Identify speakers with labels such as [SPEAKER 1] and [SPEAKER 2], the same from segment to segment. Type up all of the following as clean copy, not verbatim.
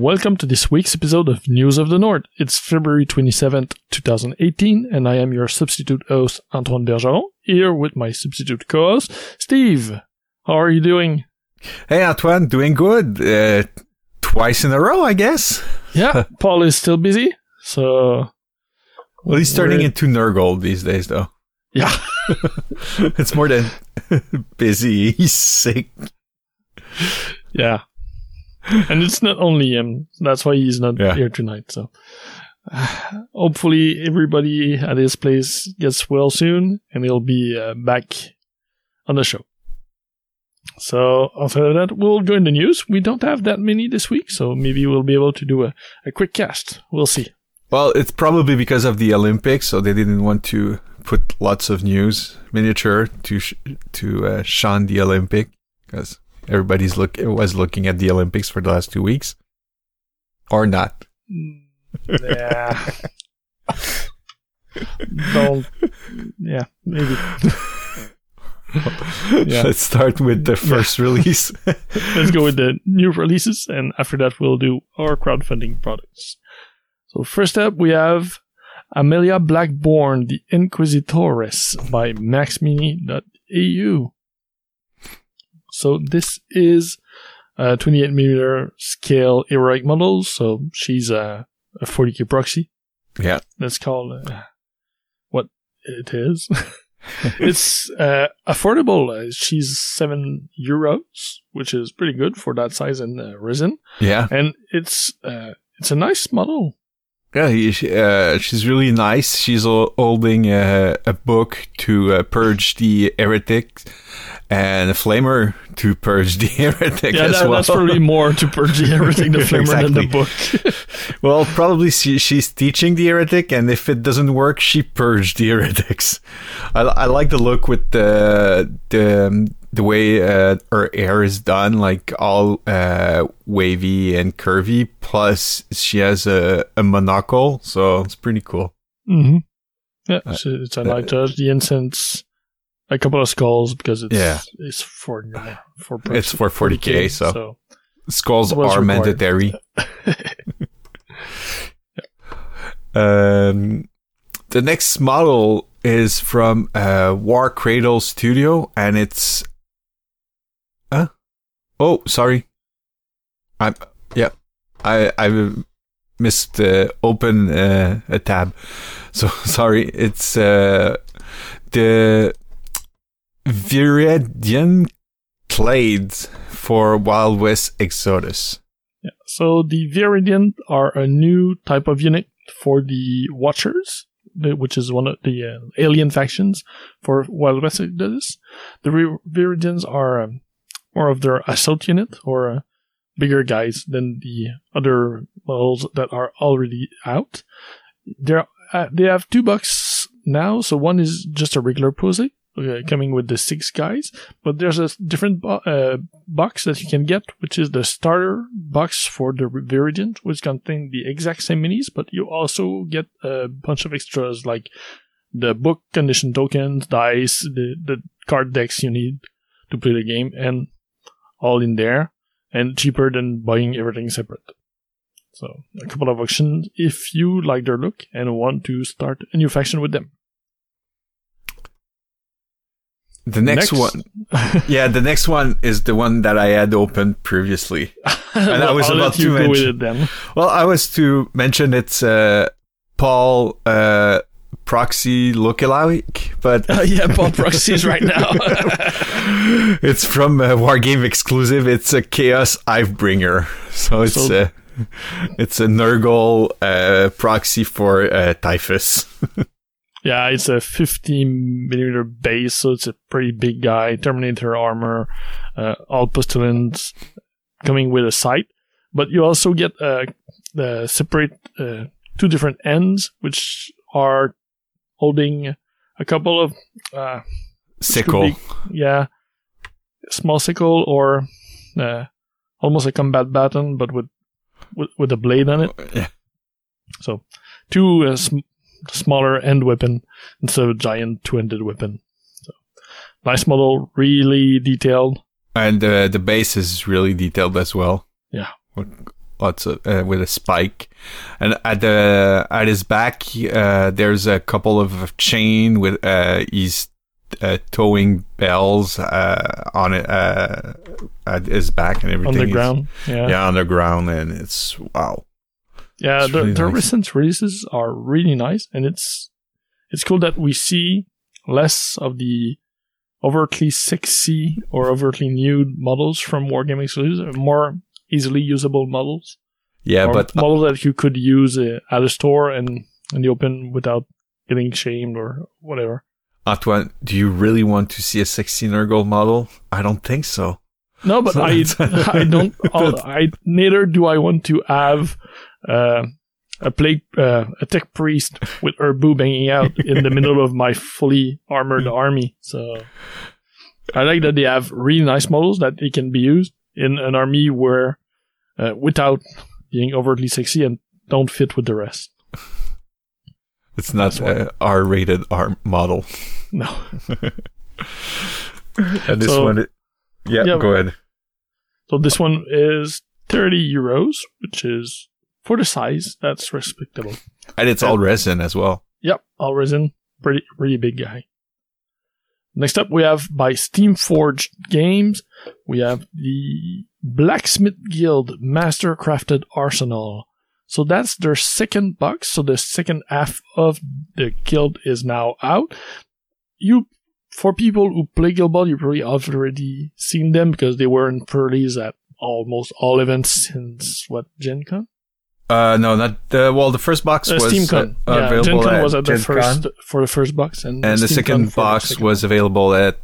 [SPEAKER 1] welcome to this week's episode of News of the North. It's February 27th, 2018, and I am your substitute host, Antoine Bergeron, here with my substitute co-host, Steve. How are you doing?
[SPEAKER 2] Hey, Antoine, doing good. Twice in a row, I guess.
[SPEAKER 1] Yeah, Paul is still busy, so...
[SPEAKER 2] Well, he's turning into Nurgle these days, though.
[SPEAKER 1] Yeah.
[SPEAKER 2] It's more than busy. He's sick.
[SPEAKER 1] Yeah. And it's not only him. That's why he's not here tonight. So hopefully everybody at his place gets well soon and he'll be back on the show. So after that, we'll go in the news. We don't have that many this week, so maybe we'll be able to do a quick cast. We'll see. Well,
[SPEAKER 2] it's probably because of the Olympics, so they didn't want to put lots of news miniature to shun the Olympic, because everybody's was looking at the Olympics for the last 2 weeks. Or not.
[SPEAKER 1] Yeah. Yeah, maybe.
[SPEAKER 2] Yeah. Let's start with the first release.
[SPEAKER 1] Let's go with the new releases, and after that we'll do our crowdfunding products. So first up we have Amelia Blackburn, the Inquisitores by maxmini.eu. So this is a 28mm scale heroic model. So she's a 40k proxy.
[SPEAKER 2] Yeah.
[SPEAKER 1] That's called what it is. It's affordable. She's €7, which is pretty good for that size and resin.
[SPEAKER 2] Yeah.
[SPEAKER 1] And it's a nice model.
[SPEAKER 2] Yeah, she's really nice. She's holding a book to purge the heretics and a flamer to purge the heretic as well.
[SPEAKER 1] That's probably more to purge the heretic, the flamer, than the book.
[SPEAKER 2] Well, probably she's teaching the heretic, and if it doesn't work, she purged the heretics. I like the look with the way her hair is done, like all wavy and curvy. Plus, she has a monocle, so it's pretty cool.
[SPEAKER 1] Mm-hmm. Yeah, it's a light touch. The incense, a couple of skulls because it's for
[SPEAKER 2] it's for 40k, so skulls are mandatory. The next model is from War Cradle Studio, and it's oh, sorry. I missed open a tab. So sorry. It's the Viridian Clades for Wild West Exodus.
[SPEAKER 1] Yeah. So the Viridian are a new type of unit for the Watchers, which is one of the alien factions for Wild West Exodus. The Viridians are more of their assault unit, or bigger guys than the other models that are already out. They have 2 boxes now, so one is just a regular pose, coming with the 6 guys, but there's a different box that you can get, which is the starter box for the Viridian, which contains the exact same minis, but you also get a bunch of extras like the book condition tokens, dice, the card decks you need to play the game, and all in there, and cheaper than buying everything separate. So, a couple of options if you like their look and want to start a new faction with them.
[SPEAKER 2] The next one. Yeah, the next one is the one that I had opened previously. And I was about to mention. Well, I was to mention it's Paul Proxy lookalike, but
[SPEAKER 1] yeah, Paul Proxy's right now.
[SPEAKER 2] It's from Wargame exclusive. It's a Chaos Hivebringer, so it's a Nurgle proxy for Typhus.
[SPEAKER 1] Yeah, it's a 50mm base, so it's a pretty big guy. Terminator armor, all postulants, coming with a sight. But you also get the separate 2 different ends, which are holding a couple of
[SPEAKER 2] sickle.
[SPEAKER 1] Small sickle, or almost a combat baton, but with a blade on it.
[SPEAKER 2] Yeah.
[SPEAKER 1] So 2 smaller end weapon instead of a giant 2-ended weapon. So nice model, really detailed.
[SPEAKER 2] And the base is really detailed as well.
[SPEAKER 1] Yeah.
[SPEAKER 2] with a spike, and at his back there's a couple of chain with he's towing bells on it at his back and everything.
[SPEAKER 1] On the ground, yeah,
[SPEAKER 2] on the ground, and it's wow.
[SPEAKER 1] Yeah,
[SPEAKER 2] it's really
[SPEAKER 1] the
[SPEAKER 2] nice.
[SPEAKER 1] recent releases are really nice, and it's cool that we see less of the overtly sexy or overtly nude models from Wargaming Exclusives, more easily usable models.
[SPEAKER 2] Yeah,
[SPEAKER 1] or
[SPEAKER 2] but
[SPEAKER 1] models that you could use at a store and in the open without getting shamed or whatever.
[SPEAKER 2] Antoine, do you really want to see a sexy Nurgle model? I don't think so.
[SPEAKER 1] No, but I don't. Neither do I want to have a tech priest with her boob hanging out in the middle of my fully armored army. So I like that they have really nice models that they can be used in an army where without being overtly sexy and don't fit with the rest.
[SPEAKER 2] It's not an R-rated model.
[SPEAKER 1] No.
[SPEAKER 2] And this one, go ahead.
[SPEAKER 1] So this one is €30, which is, for the size, that's respectable.
[SPEAKER 2] And it's all resin as well.
[SPEAKER 1] Yep, all resin. Pretty big guy. Next up, we have by Steamforged Games, we have the Blacksmith Guild Master Crafted Arsenal. So that's their second box. So the second half of the guild is now out. For people who play Guild Ball, you probably already seen them because they were in pre-release at almost all events since Gen Con?
[SPEAKER 2] No, not the first box was
[SPEAKER 1] SteamCon.
[SPEAKER 2] available
[SPEAKER 1] Gen Con
[SPEAKER 2] at
[SPEAKER 1] was at the
[SPEAKER 2] Gen
[SPEAKER 1] for the first box, and
[SPEAKER 2] the
[SPEAKER 1] SteamCon
[SPEAKER 2] second
[SPEAKER 1] for
[SPEAKER 2] box
[SPEAKER 1] the second
[SPEAKER 2] was available at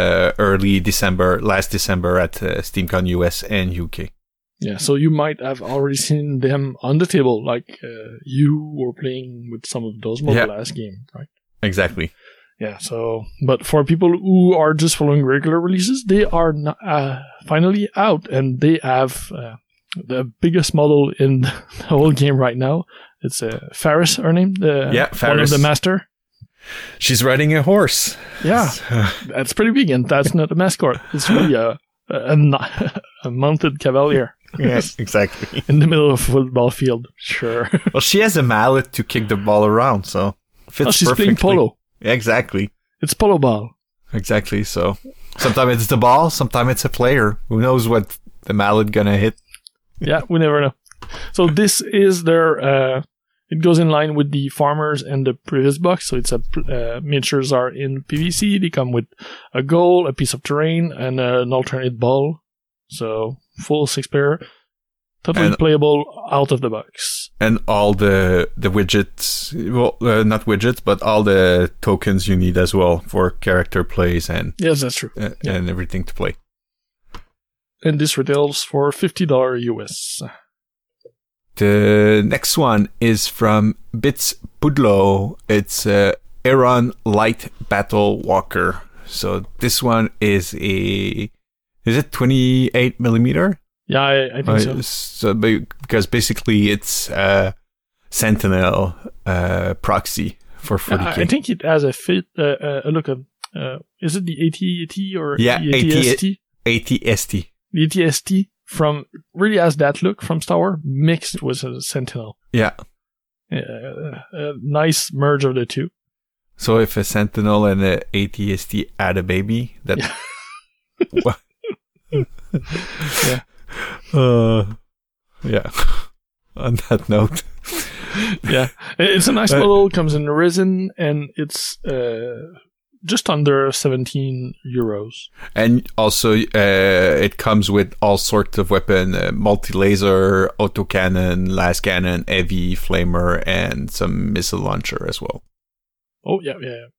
[SPEAKER 2] last December at SteamCon US and UK.
[SPEAKER 1] Yeah, so you might have already seen them on the table, like you were playing with some of those models last game, right?
[SPEAKER 2] Exactly.
[SPEAKER 1] Yeah, so, but for people who are just following regular releases, they are finally out, and they have the biggest model in the whole game right now. It's Faris, her name?
[SPEAKER 2] Faris.
[SPEAKER 1] One of the master.
[SPEAKER 2] She's riding a horse.
[SPEAKER 1] Yeah, that's pretty big, and that's not a mascot. It's really a mounted cavalier.
[SPEAKER 2] Yes, exactly.
[SPEAKER 1] In the middle of a football field, sure.
[SPEAKER 2] Well, she has a mallet to kick the ball around, so fits
[SPEAKER 1] she's
[SPEAKER 2] perfectly.
[SPEAKER 1] playing polo.
[SPEAKER 2] Exactly.
[SPEAKER 1] It's polo ball.
[SPEAKER 2] Exactly. So sometimes it's the ball, sometimes it's a player. Who knows what the mallet gonna hit?
[SPEAKER 1] Yeah, we never know. So this is their. It goes in line with the farmers and the previous box. So it's miniatures are in PVC. They come with a goal, a piece of terrain, and an alternate ball. So full 6-player, totally playable out of the box.
[SPEAKER 2] And all the widgets, well, not widgets, but all the tokens you need as well for character plays and
[SPEAKER 1] yes, that's true,
[SPEAKER 2] and everything to play.
[SPEAKER 1] And this retails for $50 US.
[SPEAKER 2] The next one is from Bits Pudlo. It's Aeron Light Battle Walker. So this one is is it 28 millimeter?
[SPEAKER 1] Yeah, I think so.
[SPEAKER 2] So because basically it's Sentinel proxy for 40K.
[SPEAKER 1] I think it has a fit. Look, is it the AT-AT or
[SPEAKER 2] the
[SPEAKER 1] AT-ST?
[SPEAKER 2] AT-ST.
[SPEAKER 1] The AT-ST from really has that look from Star Wars mixed with a Sentinel.
[SPEAKER 2] Yeah.
[SPEAKER 1] A nice merge of the two.
[SPEAKER 2] So if a Sentinel and a AT-ST had a baby, that.
[SPEAKER 1] Yeah.
[SPEAKER 2] Yeah. On that note.
[SPEAKER 1] Yeah. It's a nice model, comes in resin, and it's just under €17.
[SPEAKER 2] And also, it comes with all sorts of weapon, multi-laser, autocannon, las cannon, heavy flamer, and some missile launcher as well.
[SPEAKER 1] Oh, yeah.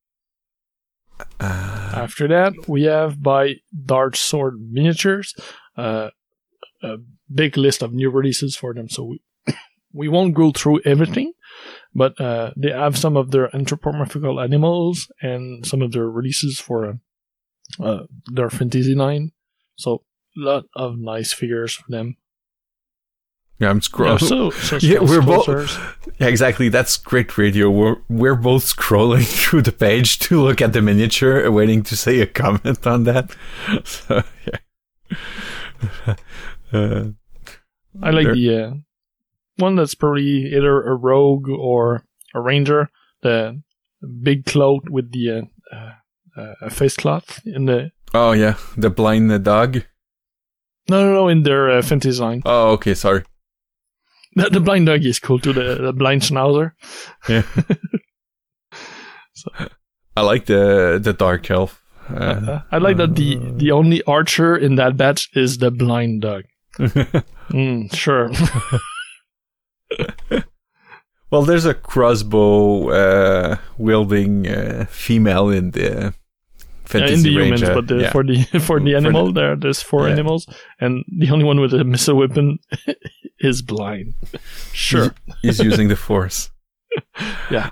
[SPEAKER 1] After that, we have by Dark Sword Miniatures, a big list of new releases for them. So we won't go through everything, but they have some of their anthropomorphical animals and some of their releases for their Fantasy line. So a lot of nice figures for them.
[SPEAKER 2] Yeah, I'm scrolling.
[SPEAKER 1] We're both.
[SPEAKER 2] Yeah, exactly. That's great radio. We're both scrolling through the page to look at the miniature, waiting to say a comment on that. So yeah.
[SPEAKER 1] I like the one that's probably either a rogue or a ranger. The big cloak with the face cloth in the...
[SPEAKER 2] Oh, yeah. The blind dog?
[SPEAKER 1] No, in their fantasy line.
[SPEAKER 2] Oh, okay, sorry.
[SPEAKER 1] The blind dog is cool too, the blind schnauzer.
[SPEAKER 2] Yeah.
[SPEAKER 1] So,
[SPEAKER 2] I like the dark elf.
[SPEAKER 1] I like that the only archer in that batch is the blind dog. Sure.
[SPEAKER 2] Well, there's a crossbow wielding female in the fantasy
[SPEAKER 1] in the
[SPEAKER 2] range.
[SPEAKER 1] humans, but for the animal, there's 4 animals, and the only one with a missile weapon is blind. Sure.
[SPEAKER 2] He's using the force.
[SPEAKER 1] Yeah.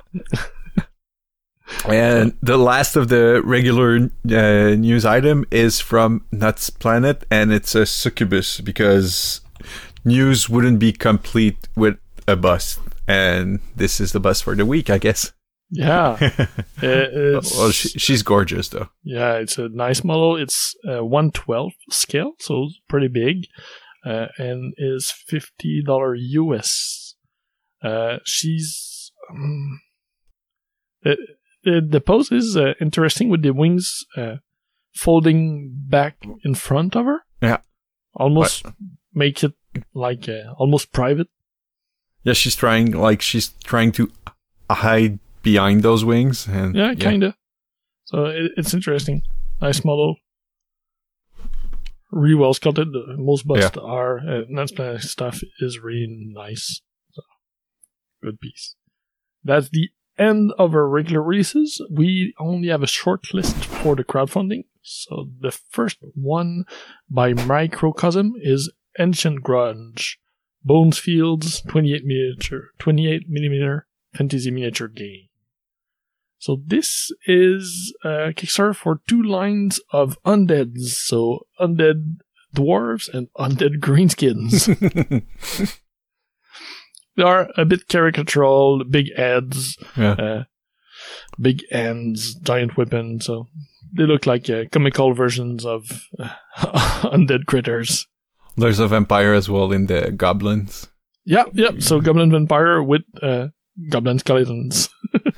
[SPEAKER 2] And the last of the regular news item is from Nuts Planet, and it's a succubus, because news wouldn't be complete with a bust. And this is the bust for the week, I guess.
[SPEAKER 1] Yeah.
[SPEAKER 2] Well, she's gorgeous, though.
[SPEAKER 1] Yeah, it's a nice model. It's 1/12 scale, so it's pretty big, and is $50 US. She's... the pose is interesting with the wings folding back in front of her.
[SPEAKER 2] Yeah.
[SPEAKER 1] Almost make it like almost private.
[SPEAKER 2] Yeah, she's trying to hide behind those wings. And
[SPEAKER 1] yeah, kinda. So it's interesting. Nice model. Really well sculpted. Most busts are. Nuts Planet stuff is really nice. So, good piece. That's the end of our regular releases. We only have a short list for the crowdfunding. So the first one by Microcosm is Ancient Grudge. Bones Fields 28 millimeter fantasy miniature game. So this is a Kickstarter for 2 lines of undeads. So undead dwarves and undead greenskins. They are a bit caricatural, big heads, big ends, giant weapons. So they look like comical versions of undead critters.
[SPEAKER 2] There's a vampire as well in the goblins.
[SPEAKER 1] Yeah. So goblin vampire with goblin skeletons.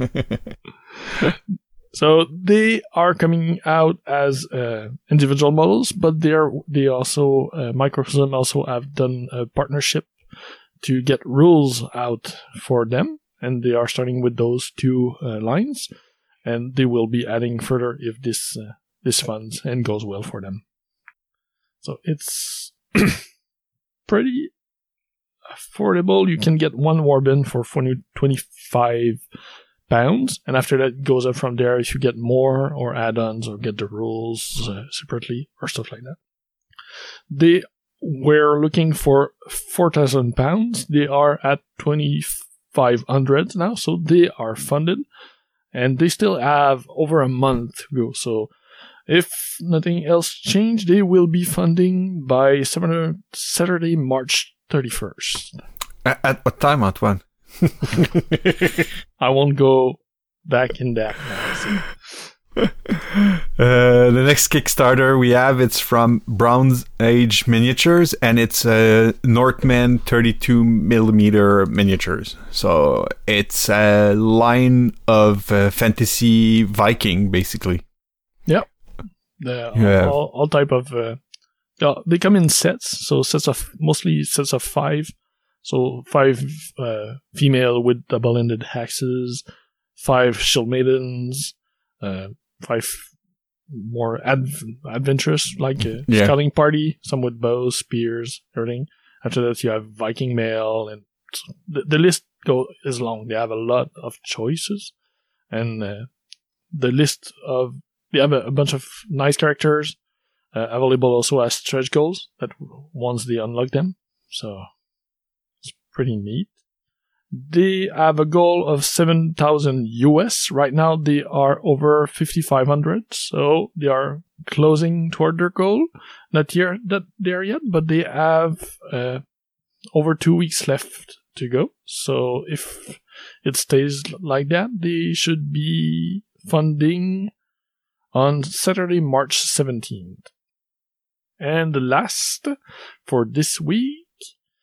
[SPEAKER 1] So they are coming out as individual models, but they also Microcosm also have done a partnership to get rules out for them, and they are starting with those 2 lines, and they will be adding further if this funds and goes well for them. So it's pretty affordable. You can get 1 warbin for £25, and after that it goes up from there if you get more or add-ons or get the rules separately or stuff like that. They were looking for £4,000. They are at 2,500 now, so they are funded, and they still have over a month to go. So if nothing else changed, they will be funding by Saturday, March 31st.
[SPEAKER 2] At what time, Antoine?
[SPEAKER 1] I won't go back in that now.
[SPEAKER 2] The next Kickstarter we have, it's from Bronze Age Miniatures, and it's Northman 32 millimeter miniatures. So it's a line of fantasy Viking, basically.
[SPEAKER 1] Yep. All type of... they come in sets, so mostly sets of 5. So 5 female with double-ended axes, 5 shield maidens, 5 more adventurous, like a scouting party, some with bows, spears, everything. After that, you have Viking male, and the list is long. They have a lot of choices, and they have a bunch of nice characters available also as stretch goals that once they unlock them. So it's pretty neat. They have a goal of 7,000 US. Right now they are over 5,500, so they are closing toward their goal. Not there yet, but they have over 2 weeks left to go. So if it stays like that, they should be funding on Saturday, March 17th. And the last for this week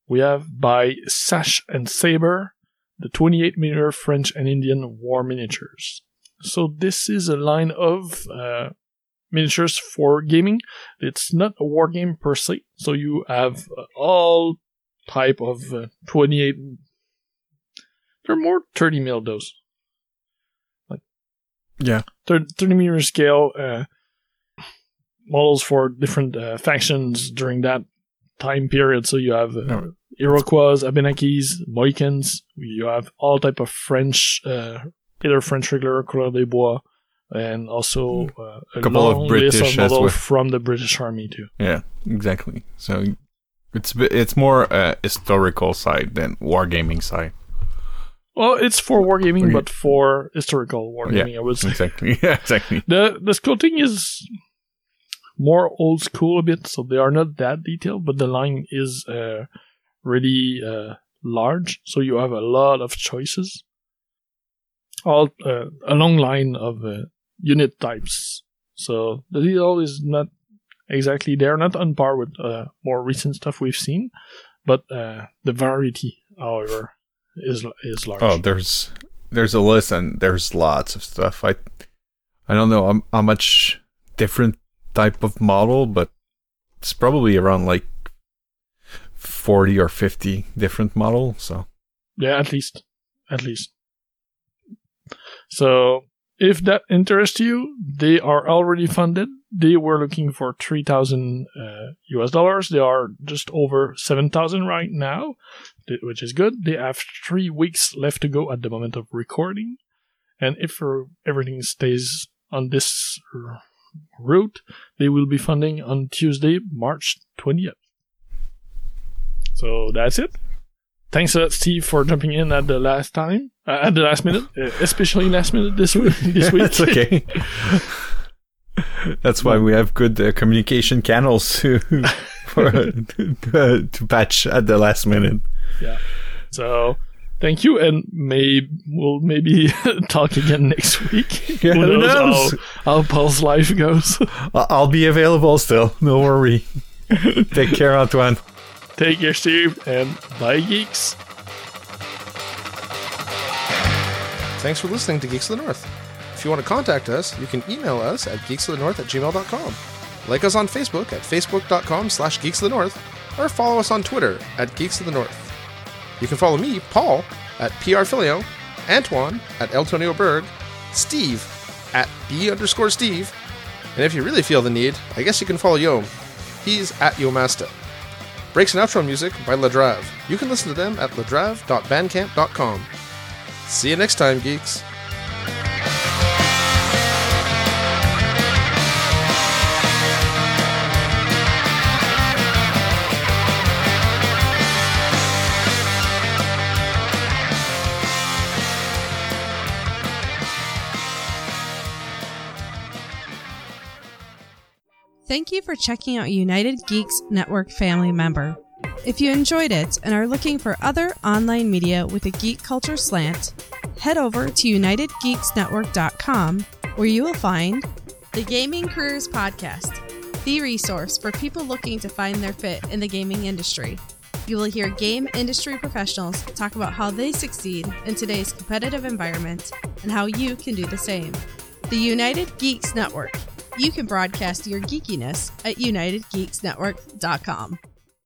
[SPEAKER 1] we have by Sash and Saber, the 28mm French and Indian war miniatures. So this is a line of miniatures for gaming. It's not a war game per se, so you have all type of 28. They're more 30mm those. Like,
[SPEAKER 2] yeah,
[SPEAKER 1] 30mm scale models for different factions during that time period. So you have Iroquois, Abenakis, Mohicans. You have all type of French, either French regular, Couleur des Bois, and also a couple of British list of models from the British Army too.
[SPEAKER 2] Yeah, exactly. So it's more historical side than wargaming side.
[SPEAKER 1] Well, it's for wargaming, but for historical wargaming, I would say.
[SPEAKER 2] Exactly. Yeah, exactly.
[SPEAKER 1] The sculpting is more old school a bit, so they are not that detailed, but the line is really large, so you have a lot of choices. All a long line of unit types. So the detail is not exactly there, not on par with more recent stuff we've seen, but the variety, however, is large.
[SPEAKER 2] Oh, there's a list and there's lots of stuff. I don't know how much different type of model, but it's probably around like 40 or 50 different models. So
[SPEAKER 1] yeah, at least. So if that interests you, they are already funded. They were looking for $3,000 US. They are just over 7,000 right now, which is good. They have 3 weeks left to go at the moment of recording. And if everything stays on this route, they will be funding on Tuesday, March 20th. So that's it. Thanks a lot, Steve, for jumping in at the last minute, especially last minute this week.
[SPEAKER 2] That's okay. That's why we have good communication channels to patch at the last minute.
[SPEAKER 1] Yeah. So thank you, and we'll maybe talk again next week.
[SPEAKER 2] Yeah,
[SPEAKER 1] who knows how Paul's life goes.
[SPEAKER 2] I'll be available still. No worry. Take care, Antoine.
[SPEAKER 1] Take care, Steve, and bye, geeks.
[SPEAKER 3] Thanks for listening to Geeks of the North. If you want to contact us, you can email us at geeksofthenorth@gmail.com. Like us on Facebook at facebook.com/geeksofthenorth, or follow us on Twitter at Geeks of the North. You can follow me, Paul, at PRFilio, Antoine at Eltonio Berg, Steve at B_Steve, and if you really feel the need, I guess you can follow Yom. He's at Yomasta. Breaks and outro music by Ladrave. You can listen to them at ladrave.bandcamp.com. See you next time, geeks.
[SPEAKER 4] Thank you for checking out United Geeks Network family member. If you enjoyed it and are looking for other online media with a geek culture slant, head over to UnitedGeeksNetwork.com, where you will find the Gaming Careers Podcast, the resource for people looking to find their fit in the gaming industry. You will hear game industry professionals talk about how they succeed in today's competitive environment and how you can do the same. The United Geeks Network. You can broadcast your geekiness at UnitedGeeksNetwork.com.